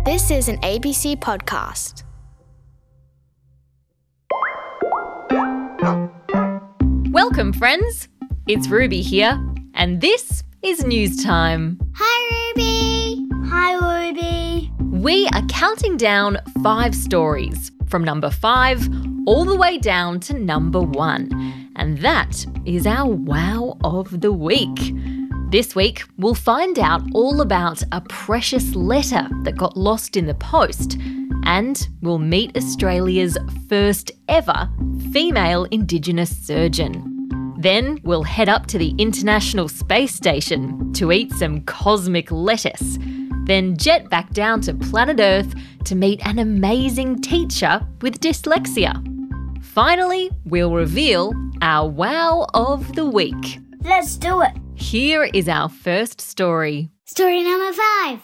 This is an ABC podcast. Welcome, friends. It's Ruby here, and this is News Time. Hi, Ruby. Hi, Ruby. We are counting down 5 stories from number 5 all the way down to number 1. And that is our Wow of the Week. This week, we'll find out all about a precious letter that got lost in the post, and we'll meet Australia's first ever female Indigenous surgeon. Then we'll head up to the International Space Station to eat some cosmic lettuce. Then jet back down to planet Earth to meet an amazing teacher with dyslexia. Finally, we'll reveal our Wow of the Week. Let's do it. Here is our first story. Story number 5.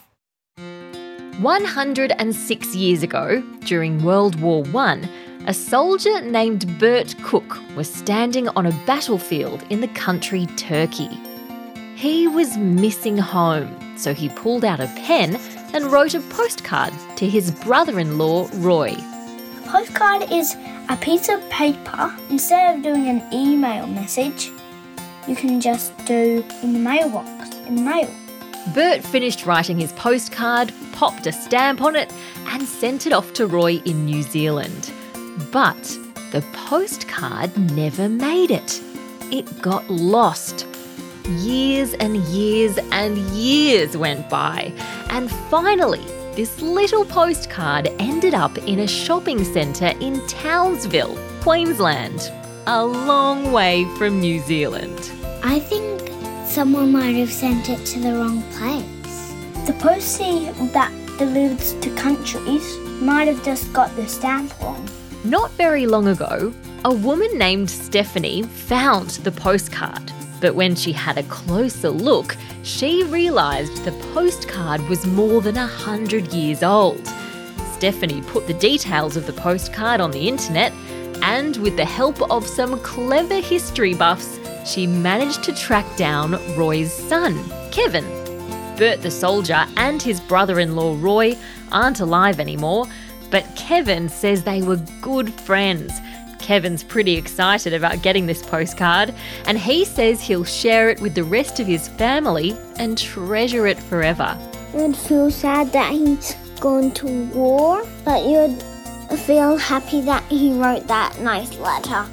106 years ago, during World War I, a soldier named Bert Cook was standing on a battlefield in the country Turkey. He was missing home, so he pulled out a pen and wrote a postcard to his brother-in-law, Roy. A postcard is a piece of paper. Instead of doing an email message, you can just do in the mailbox, in the mail. Bert finished writing his postcard, popped a stamp on it, and sent it off to Roy in New Zealand. But the postcard never made it. It got lost. Years and years and years went by, and finally, this little postcard ended up in a shopping centre in Townsville, Queensland, a long way from New Zealand. I think someone might have sent it to the wrong place. The postie that delivers to countries might have just got the stamp wrong. Not very long ago, a woman named Stephanie found the postcard. But when she had a closer look, she realised the postcard was more than 100 years old. Stephanie put the details of the postcard on the internet, and with the help of some clever history buffs, she managed to track down Roy's son, Kevin. Bert the soldier and his brother-in-law Roy aren't alive anymore, but Kevin says they were good friends. Kevin's pretty excited about getting this postcard, and he says he'll share it with the rest of his family and treasure it forever. You'd feel sad that he's gone to war, but you'd feel happy that he wrote that nice letter.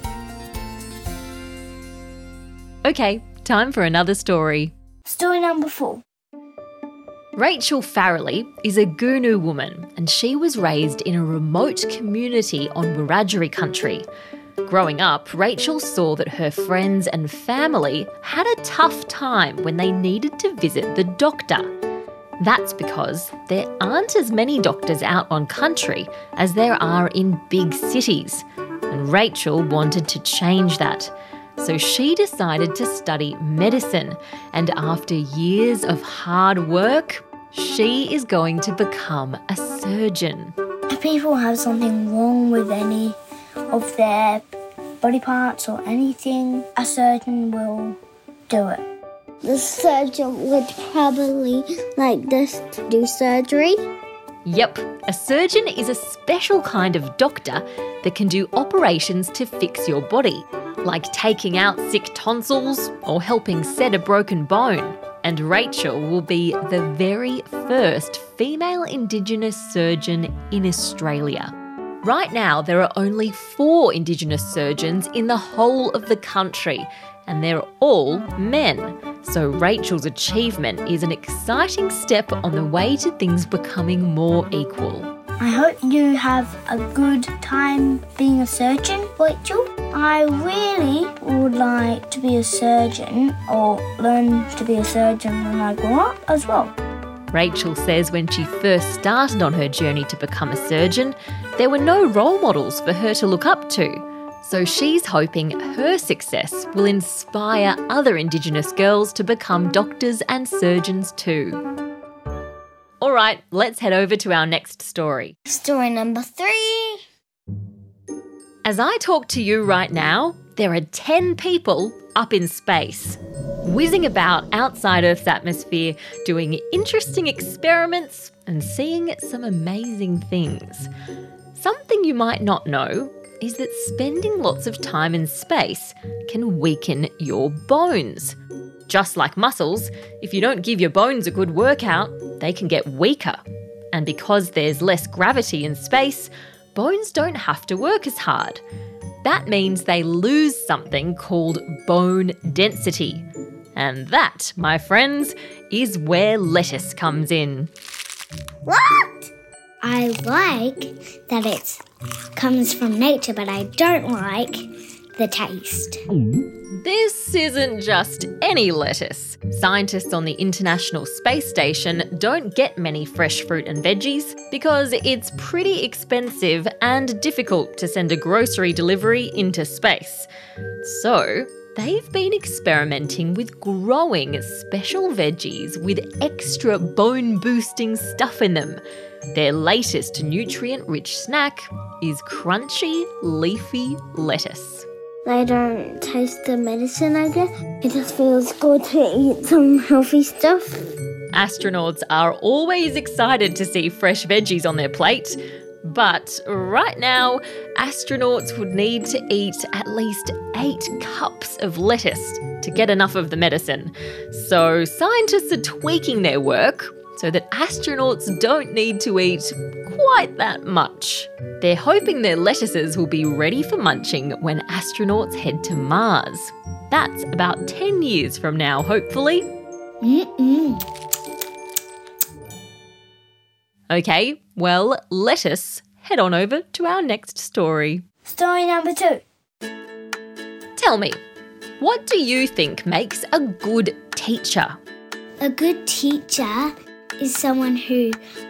Okay, time for another story. Story number 4. Rachel Farrelly is a Goonoo woman, and she was raised in a remote community on Wiradjuri country. Growing up, Rachel saw that her friends and family had a tough time when they needed to visit the doctor. That's because there aren't as many doctors out on country as there are in big cities, and Rachel wanted to change that. So she decided to study medicine, and after years of hard work, she is going to become a surgeon. If people have something wrong with any of their body parts or anything, a surgeon will do it. The surgeon would probably like this to do surgery. Yep, a surgeon is a special kind of doctor that can do operations to fix your body, like taking out sick tonsils or helping set a broken bone. And Rachel will be the very first female Indigenous surgeon in Australia. Right now, there are only 4 Indigenous surgeons in the whole of the country, and they're all men. So Rachel's achievement is an exciting step on the way to things becoming more equal. I hope you have a good time being a surgeon, Rachel. I really would like to be a surgeon or learn to be a surgeon when I grow up as well. Rachel says when she first started on her journey to become a surgeon, there were no role models for her to look up to. So she's hoping her success will inspire other Indigenous girls to become doctors and surgeons too. All right, let's head over to our next story. Story number 3. As I talk to you right now, there are 10 people up in space, whizzing about outside Earth's atmosphere, doing interesting experiments and seeing some amazing things. Something you might not know is that spending lots of time in space can weaken your bones. Just like muscles, if you don't give your bones a good workout, they can get weaker. And because there's less gravity in space, bones don't have to work as hard. That means they lose something called bone density. And that, my friends, is where lettuce comes in. What? I like that it comes from nature, but I don't like the taste. This isn't just any lettuce. Scientists on the International Space Station don't get many fresh fruit and veggies because it's pretty expensive and difficult to send a grocery delivery into space. So, they've been experimenting with growing special veggies with extra bone-boosting stuff in them. Their latest nutrient-rich snack is crunchy, leafy lettuce. They don't taste the medicine, I guess. It just feels good to eat some healthy stuff. Astronauts are always excited to see fresh veggies on their plate. But right now, astronauts would need to eat at least 8 cups of lettuce to get enough of the medicine. So scientists are tweaking their work so that astronauts don't need to eat quite that much. They're hoping their lettuces will be ready for munching when astronauts head to Mars. That's about 10 years from now, hopefully. Okay, well, let us head on over to our next story. Story number 2. Tell me, what do you think makes a good teacher? A good teacher is someone who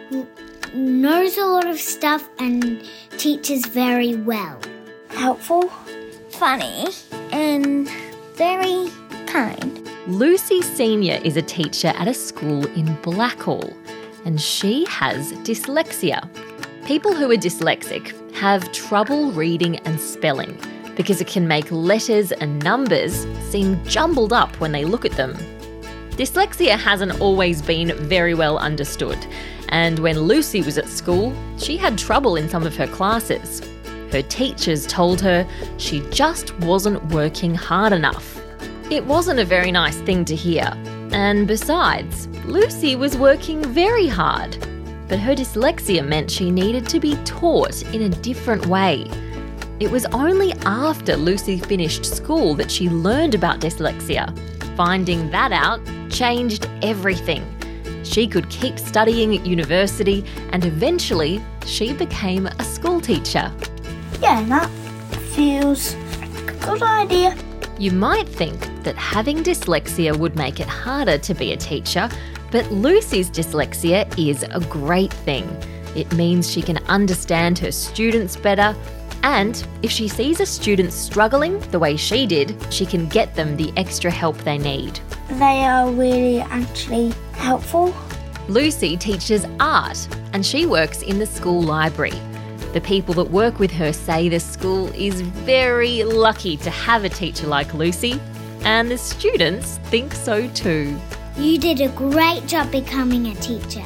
knows a lot of stuff and teaches very well. Helpful, funny, and very kind. Lucy Senior is a teacher at a school in Blackall, and she has dyslexia. People who are dyslexic have trouble reading and spelling because it can make letters and numbers seem jumbled up when they look at them. Dyslexia hasn't always been very well understood, and when Lucy was at school, she had trouble in some of her classes. Her teachers told her she just wasn't working hard enough. It wasn't a very nice thing to hear, and besides, Lucy was working very hard, but her dyslexia meant she needed to be taught in a different way. It was only after Lucy finished school that she learned about dyslexia. Finding that out changed everything. She could keep studying at university and eventually she became a school teacher. Yeah, that feels like a good idea. You might think that having dyslexia would make it harder to be a teacher, but Lucy's dyslexia is a great thing. It means she can understand her students better, and if she sees a student struggling the way she did, she can get them the extra help they need. They are really actually helpful. Lucy teaches art and she works in the school library. The people that work with her say the school is very lucky to have a teacher like Lucy, and the students think so too. You did a great job becoming a teacher.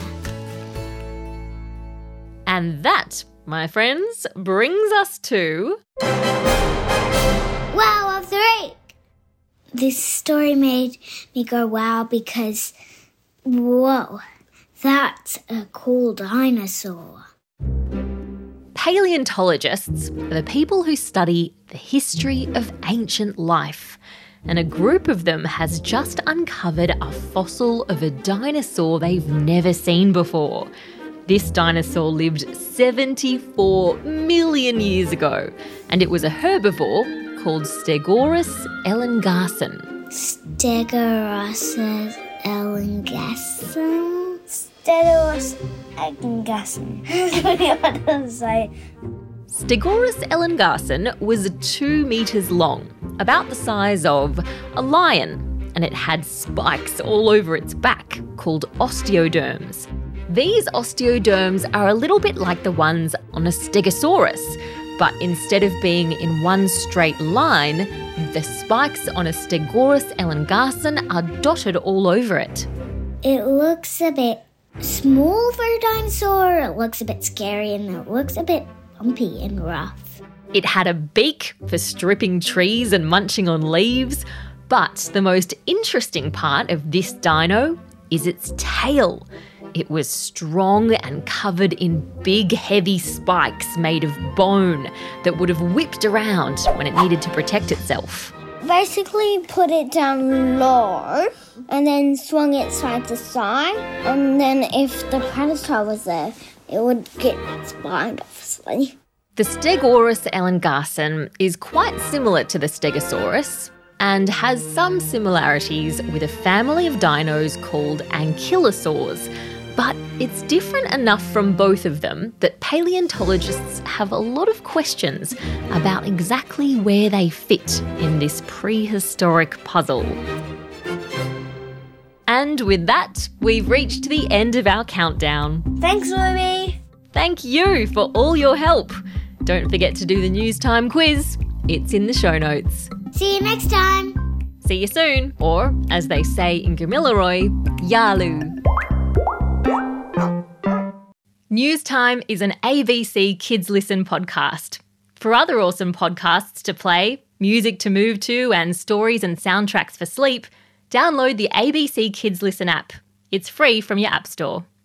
And that, my friends, brings us to... Wow of the week! This story made me go wow because, whoa, that's a cool dinosaur. Paleontologists are the people who study the history of ancient life, and a group of them has just uncovered a fossil of a dinosaur they've never seen before. This dinosaur lived 74 million years ago, and it was a herbivore called Stegosaurus elengassen. Stegosaurus elengassen? Stegosaurus elengassen. That's what I say. Stegosaurus elengassen was 2 metres long, about the size of a lion, and it had spikes all over its back called osteoderms. These osteoderms are a little bit like the ones on a stegosaurus, But instead of being in one straight line, the spikes on a Stegosaurus ellengassen are dotted all over it. It looks a bit small for a dinosaur, it looks a bit scary, and it looks a bit bumpy and rough. It had a beak for stripping trees and munching on leaves, but the most interesting part of this dino is its tail. It was strong and covered in big, heavy spikes made of bone that would have whipped around when it needed to protect itself. Basically put it down low and then swung it side to side, and then if the predator was there, it would get spined, obviously. The Stegosaurus ellengassen is quite similar to the Stegosaurus and has some similarities with a family of dinos called ankylosaurs, but it's different enough from both of them that paleontologists have a lot of questions about exactly where they fit in this prehistoric puzzle. And with that, we've reached the end of our countdown. Thanks, Ruby. Thank you for all your help. Don't forget to do the news time quiz. It's in the show notes. See you next time. See you soon, or as they say in Gamilaroi, Yalu. News Time is an ABC Kids Listen podcast. For other awesome podcasts to play, music to move to, and stories and soundtracks for sleep, download the ABC Kids Listen app. It's free from your app store.